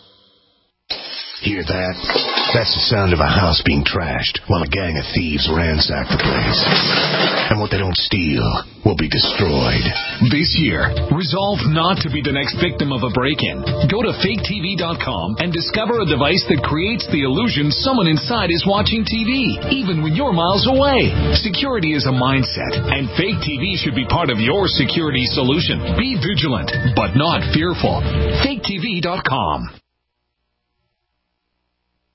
Hear that? That's the sound of a house being trashed while a gang of thieves ransack the place. And what they don't steal will be destroyed. This year, resolve not to be the next victim of a break-in. Go to fake T V dot com and discover a device that creates the illusion someone inside is watching T V, even when you're miles away. Security is a mindset, and Fake T V should be part of your security solution. Be vigilant, but not fearful. fake T V dot com.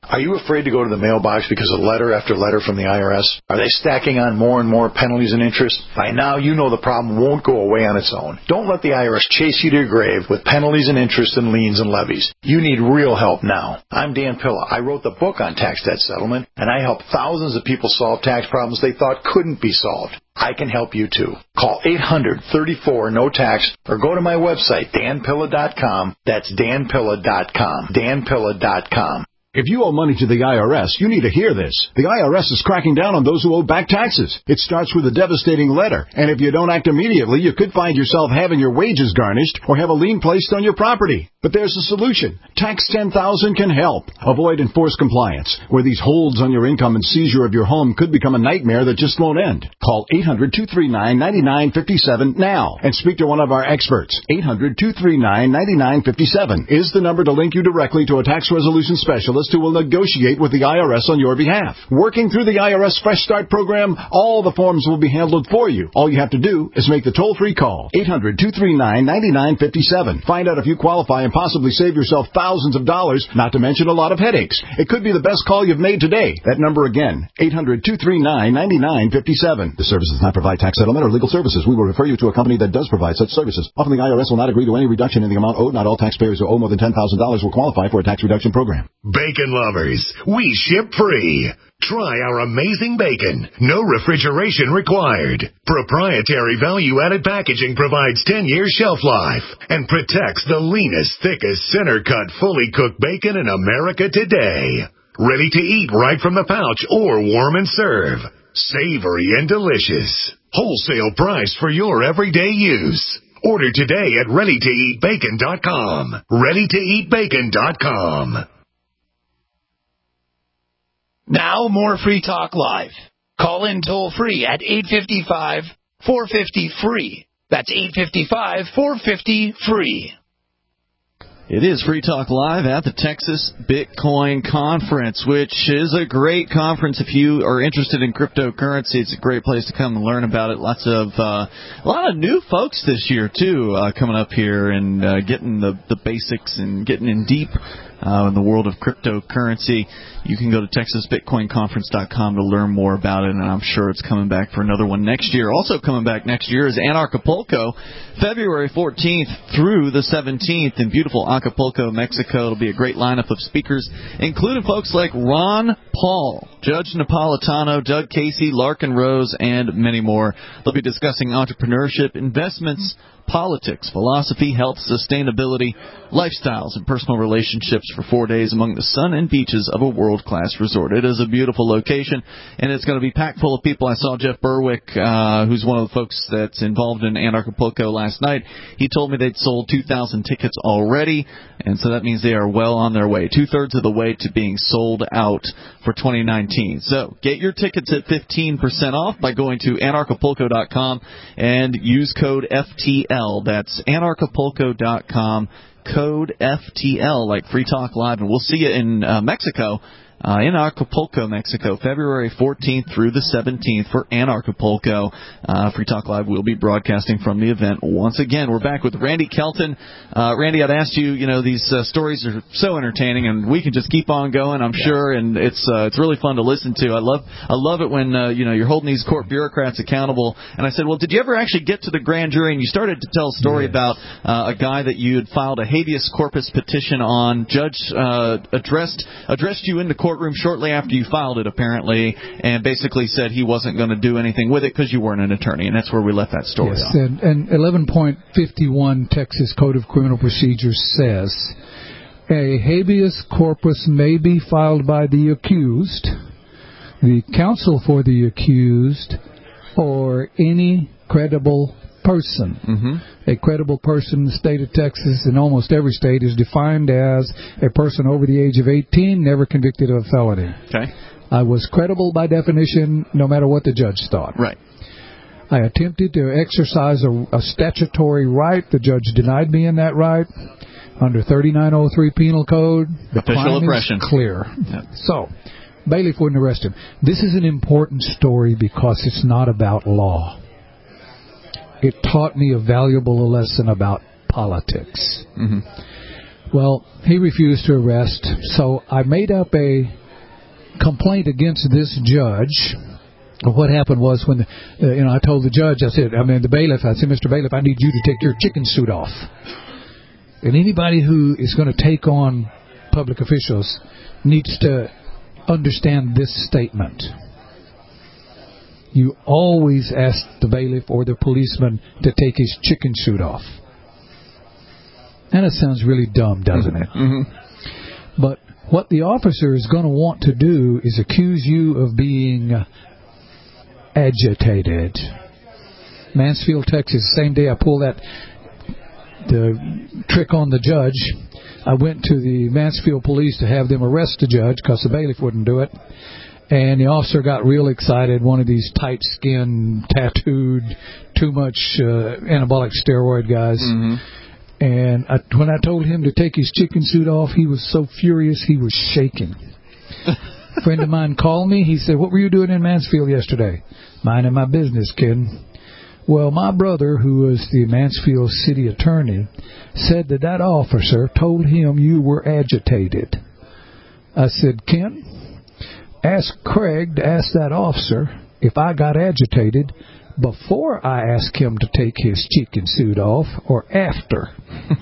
Are you afraid to go to the mailbox because of letter after letter from the I R S? Are they stacking on more and more penalties and interest? By now, you know the problem won't go away on its own. Don't let the I R S chase you to your grave with penalties and interest and liens and levies. You need real help now. I'm Dan Pilla. I wrote the book on tax debt settlement, and I help thousands of people solve tax problems they thought couldn't be solved. I can help you too. Call eight hundred, thirty-four, no tax or go to my website, dan pilla dot com. That's dan pilla dot com. dan pilla dot com. If you owe money to the I R S, you need to hear this. The I R S is cracking down on those who owe back taxes. It starts with a devastating letter, and if you don't act immediately, you could find yourself having your wages garnished or have a lien placed on your property. But there's a solution. Tax ten thousand can help. Avoid enforced compliance, where these holds on your income and seizure of your home could become a nightmare that just won't end. Call eight hundred, two three nine, nine nine five seven now and speak to one of our experts. eight hundred, two three nine, nine nine five seven is the number to link you directly to a tax resolution specialist who will negotiate with the I R S on your behalf. Working through the I R S Fresh Start program, all the forms will be handled for you. All you have to do is make the toll-free call. eight hundred, two three nine, nine nine five seven. Find out if you qualify and possibly save yourself thousands of dollars, not to mention a lot of headaches. It could be the best call you've made today. That number again, eight hundred, two three nine, nine nine five seven. The service does not provide tax settlement or legal services. We will refer you to a company that does provide such services. Often the I R S will not agree to any reduction in the amount owed. Not all taxpayers who owe more than ten thousand dollars will qualify for a tax reduction program. Bacon lovers, we ship free. Try our amazing bacon. No refrigeration required. Proprietary value-added packaging provides ten years shelf life and protects the leanest, thickest, center-cut, fully cooked bacon in America today. Ready to eat right from the pouch or warm and serve. Savory and delicious. Wholesale price for your everyday use. Order today at ready to eat bacon dot com. ready to eat bacon dot com. Now more Free Talk Live. Call in toll free at eight five five, four five zero, free. That's eight five five, four five zero, free. It is Free Talk Live at the Texas Bitcoin Conference, which is a great conference if you are interested in cryptocurrency. It's a great place to come and learn about it. Lots of uh, a lot of new folks this year too, uh, coming up here and uh, getting the the basics and getting in deep uh, in the world of cryptocurrency. You can go to texas bitcoin conference dot com to learn more about it, and I'm sure it's coming back for another one next year. Also coming back next year is Anarchapulco, February fourteenth through the seventeenth in beautiful Acapulco, Mexico. It'll be a great lineup of speakers, including folks like Ron Paul, Judge Napolitano, Doug Casey, Larkin Rose, and many more. They'll be discussing entrepreneurship, investments, politics, philosophy, health, sustainability, lifestyles, and personal relationships for four days among the sun and beaches of a world-class resort. It is a beautiful location, and it's going to be packed full of people. I saw Jeff Berwick, uh, who's one of the folks that's involved in Anarchapulco last night. He told me they'd sold two thousand tickets already, and so that means they are well on their way, two-thirds of the way to being sold out for twenty nineteen. So get your tickets at fifteen percent off by going to anarchapulco dot com and use code F T L. That's anarchapulco dot com, code F T L, like Free Talk Live. And we'll see you in uh, Mexico, uh, in Acapulco, Mexico, February fourteenth through the seventeenth for Anarchapulco. Uh, Free Talk Live will be broadcasting from the event once again. We're back with Randy Kelton. Uh, Randy, I'd asked you, you know, these uh, stories are so entertaining, and we can just keep on going, I'm yeah. sure, and it's uh, it's really fun to listen to. I love I love it when, uh, you know, you're holding these court bureaucrats accountable. And I said, well, did you ever actually get to the grand jury? And you started to tell a story yes. about uh, a guy that you had filed a habeas corpus petition on. Judge uh, addressed addressed you in the courtroom shortly after you filed it, apparently, and basically said he wasn't going to do anything with it because you weren't an attorney, and that's where we left that story yes, off. And, and eleven point fifty-one Texas Code of Criminal Procedure says a habeas corpus may be filed by the accused, the counsel for the accused, or any credible person. Mm-hmm. A credible person in the state of Texas, in almost every state, is defined as a person over the age of eighteen, never convicted of a felony. Okay. I was credible by definition, no matter what the judge thought. Right. I attempted to exercise a, a statutory right. The judge denied me in that right. Under thirty-nine oh three Penal Code, the official crime oppression is clear. Yep. So, bailiff wouldn't arrest him. This is an important story because it's not about law. It taught me a valuable lesson about politics. Mm-hmm. Well, he refused to arrest, so I made up a complaint against this judge. What happened was when, the, uh, you know, I told the judge, I said, I mean, the bailiff, I said, Mister Bailiff, I need you to take your chicken suit off. And anybody who is going to take on public officials needs to understand this statement. You always ask the bailiff or the policeman to take his chicken suit off. And it sounds really dumb, doesn't it? Mm-hmm. But what the officer is going to want to do is accuse you of being agitated. Mansfield, Texas, same day I pulled that the trick on the judge, I went to the Mansfield police to have them arrest the judge because the bailiff wouldn't do it. And the officer got real excited, one of these tight-skinned, tattooed, too much uh, anabolic steroid guys. Mm-hmm. And I, when I told him to take his chicken suit off, he was so furious he was shaking. A friend of mine called me. He said, what were you doing in Mansfield yesterday? Minding my business, kid. Well, my brother, who was the Mansfield city attorney, said that that officer told him you were agitated. I said, Ken, ask Craig to ask that officer if I got agitated before I asked him to take his chicken suit off or after.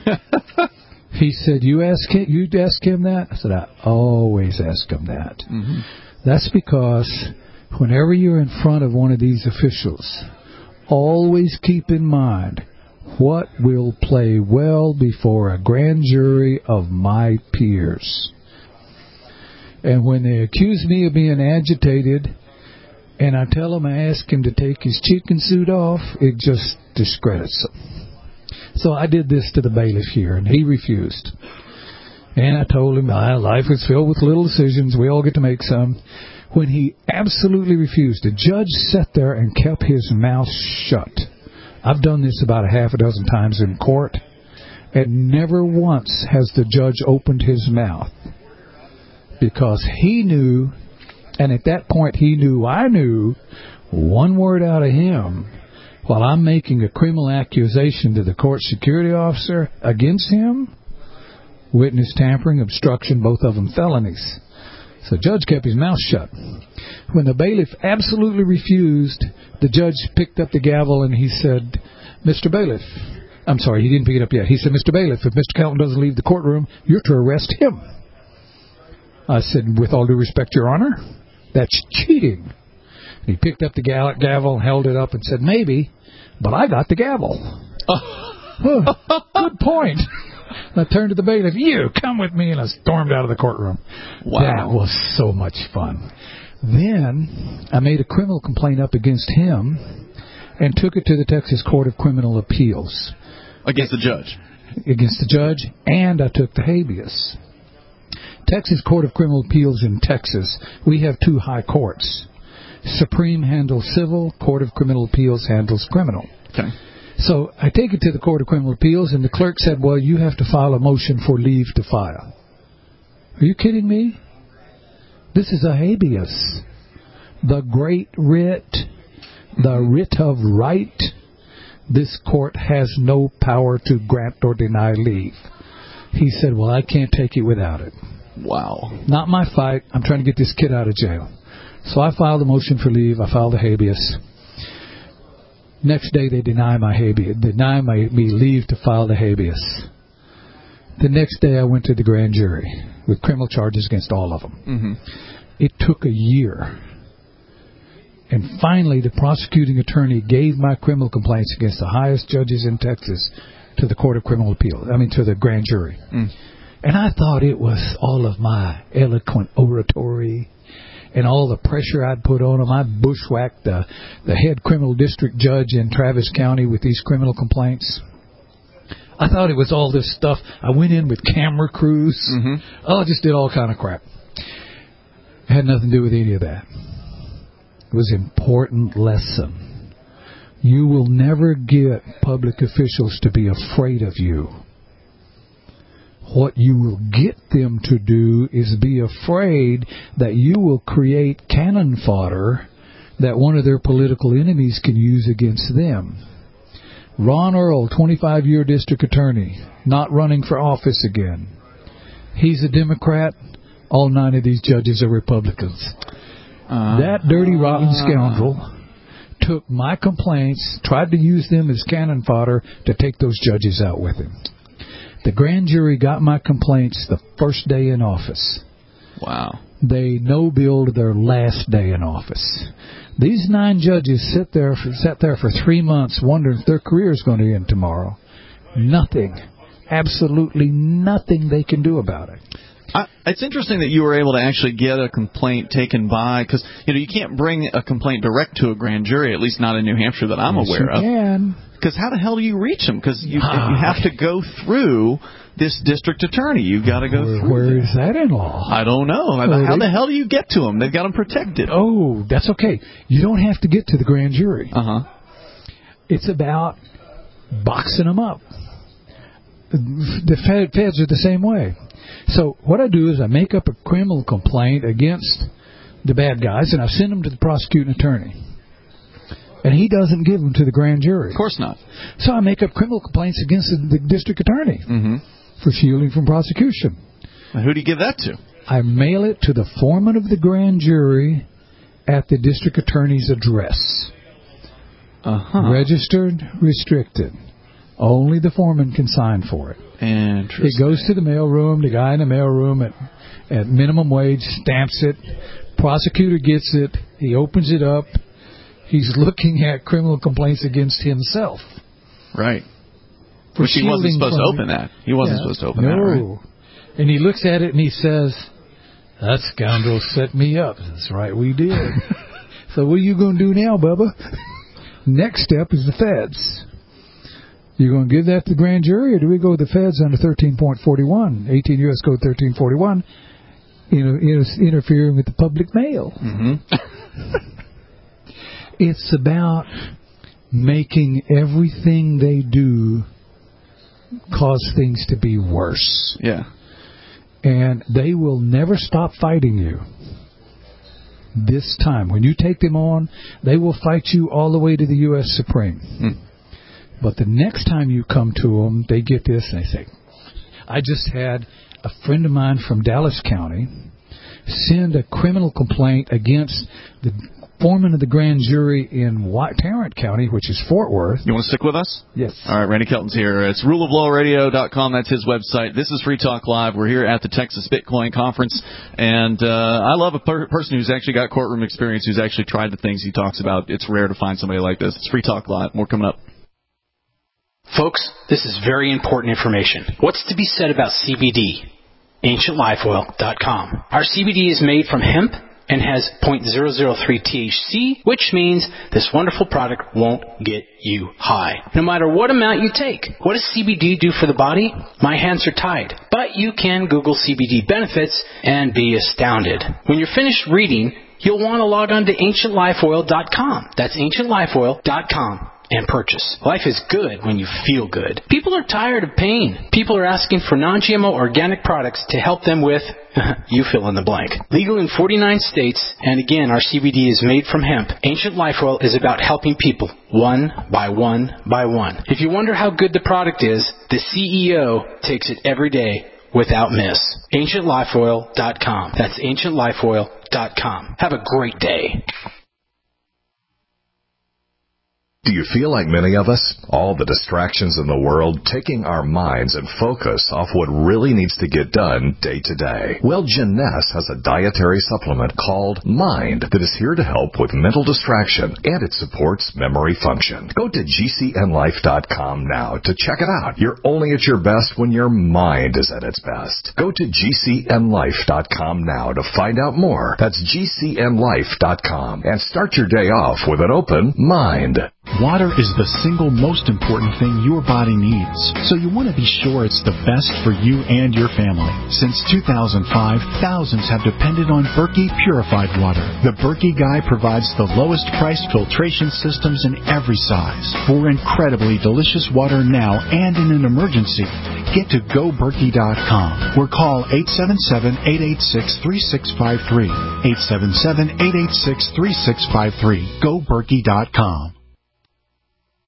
He said, you ask him, you'd ask him that? I said, I always ask him that. Mm-hmm. That's because whenever you're in front of one of these officials, always keep in mind what will play well before a grand jury of my peers. And when they accuse me of being agitated and I tell them I ask him to take his chicken suit off, it just discredits him. So I did this to the bailiff here, and he refused. And I told him, ah, life is filled with little decisions. We all get to make some. When he absolutely refused, the judge sat there and kept his mouth shut. I've done this about a half a dozen times in court, and never once has the judge opened his mouth. Because he knew, and at that point he knew I knew, one word out of him, while I'm making a criminal accusation to the court security officer against him, witness tampering, obstruction, both of them felonies. So the judge kept his mouth shut. When the bailiff absolutely refused, the judge picked up the gavel and he said, Mister Bailiff, I'm sorry, he didn't pick it up yet. He said, Mister Bailiff, if Mister Calton doesn't leave the courtroom, you're to arrest him. I said, with all due respect, Your Honor, that's cheating. He picked up the gavel, held it up, and said, maybe, but I got the gavel. Oh, good point. I turned to the bailiff, you, come with me, and I stormed out of the courtroom. Wow. That was so much fun. Then I made a criminal complaint up against him and took it to the Texas Court of Criminal Appeals. Against the judge? Against the judge, and I took the habeas. Texas Court of Criminal Appeals in Texas, we have two high courts. Supreme handles civil, Court of Criminal Appeals handles criminal. Okay. So I take it to the Court of Criminal Appeals, and the clerk said, well, you have to file a motion for leave to file. Are you kidding me? This is a habeas. The great writ, the writ of right. This court has no power to grant or deny leave. He said, well, I can't take it without it. Wow. Not my fight. I'm trying to get this kid out of jail. So I filed a motion for leave. I filed a habeas. Next day they deny my habeas, deny my, me leave to file the habeas. The next day I went to the grand jury with criminal charges against all of them. Mm-hmm. It took a year. And finally the prosecuting attorney gave my criminal complaints against the highest judges in Texas to the Court of Criminal Appeals, I mean to the grand jury. Mm. And I thought it was all of my eloquent oratory and all the pressure I'd put on him. I bushwhacked the, the head criminal district judge in Travis County with these criminal complaints. I thought it was all this stuff. I went in with camera crews. Mm-hmm. Oh, I just did all kind of crap. It had nothing to do with any of that. It was an important lesson. You will never get public officials to be afraid of you. What you will get them to do is be afraid that you will create cannon fodder that one of their political enemies can use against them. Ron Earl, twenty-five-year district attorney, not running for office again. He's a Democrat. all nine of these judges are Republicans. Uh, that dirty, rotten scoundrel took my complaints, tried to use them as cannon fodder to take those judges out with him. The grand jury got my complaints the first day in office. Wow. They no-billed their last day in office. These nine judges sit there for, sat there for three months wondering if their career is going to end tomorrow. Nothing. Absolutely nothing they can do about it. I, it's interesting that you were able to actually get a complaint taken by, because you know you can't bring a complaint direct to a grand jury, at least not in New Hampshire that I'm yes, aware you of. Can. Because how the hell do you reach them? Because you, you have to go through this district attorney. You've got to go where, through. Where is that in law? I don't know. Well, how they, the hell do you get to them? They've got them protected. Oh, that's okay. You don't have to get to the grand jury. Uh huh. It's about boxing them up. The fed, feds are the same way. So what I do is I make up a criminal complaint against the bad guys, and I send them to the prosecuting attorney. And he doesn't give them to the grand jury. Of course not. So I make up criminal complaints against the, the district attorney mm-hmm. for shielding from prosecution. And who do you give that to? I mail it to the foreman of the grand jury at the district attorney's address. Uh-huh. Registered, restricted. Only the foreman can sign for it. Interesting. It goes to the mailroom. The guy in the mailroom at, at minimum wage stamps it. Prosecutor gets it. He opens it up. He's looking at criminal complaints against himself. Right. Which he wasn't supposed to open that. He wasn't yeah, supposed to open no. that, right? And he looks at it and he says, that scoundrel set me up. That's right, we did. So what are you going to do now, Bubba? Next step is the feds. You going to give that to the grand jury, or do we go with the feds under thirteen point forty-one, eighteen U S Code thirteen forty-one, you know, interfering with the public mail? Mm-hmm. It's about making everything they do cause things to be worse. Yeah. And they will never stop fighting you. This time, when you take them on, they will fight you all the way to the U S Supreme. Mm. But the next time you come to them, they get this and they say, I just had a friend of mine from Dallas County send a criminal complaint against the foreman of the grand jury in Tarrant County, which is Fort Worth. You want to stick with us? Yes. All right, Randy Kelton's here. It's rule of law radio dot com. That's his website. This is Free Talk Live. We're here at the Texas Bitcoin Conference, and uh, I love a per- person who's actually got courtroom experience, who's actually tried the things he talks about. It's rare to find somebody like this. It's Free Talk Live. More coming up. Folks, this is very important information. What's to be said about C B D? ancient life oil dot com. Our C B D is made from hemp and has zero point zero zero three T H C, which means this wonderful product won't get you high, no matter what amount you take. What does C B D do for the body? My hands are tied. But you can Google C B D benefits and be astounded. When you're finished reading, you'll want to log on to ancient life oil dot com. That's ancient life oil dot com. And purchase. Life is good when you feel good. People are tired of pain. People are asking for non-G M O organic products to help them with, you fill in the blank. Legal in forty-nine states, and again, our C B D is made from hemp. Ancient Life Oil is about helping people, one by one by one. If you wonder how good the product is, the C E O takes it every day without miss. ancient life oil dot com. That's ancient life oil dot com. Have a great day. Do you feel like many of us? All the distractions in the world taking our minds and focus off what really needs to get done day to day. Well, Jeunesse has a dietary supplement called Mind that is here to help with mental distraction, and it supports memory function. Go to G C N life dot com now to check it out. You're only at your best when your mind is at its best. Go to G C N life dot com now to find out more. That's G C N life dot com, and start your day off with an open mind. Water is the single most important thing your body needs, so you want to be sure it's the best for you and your family. Since two thousand five, thousands have depended on Berkey purified water. The Berkey Guy provides the lowest priced filtration systems in every size. For incredibly delicious water now and in an emergency, get to go berkey dot com or call eight seven seven, eight eight six, three six five three. eight seven seven, eight eight six, three six five three. go berkey dot com.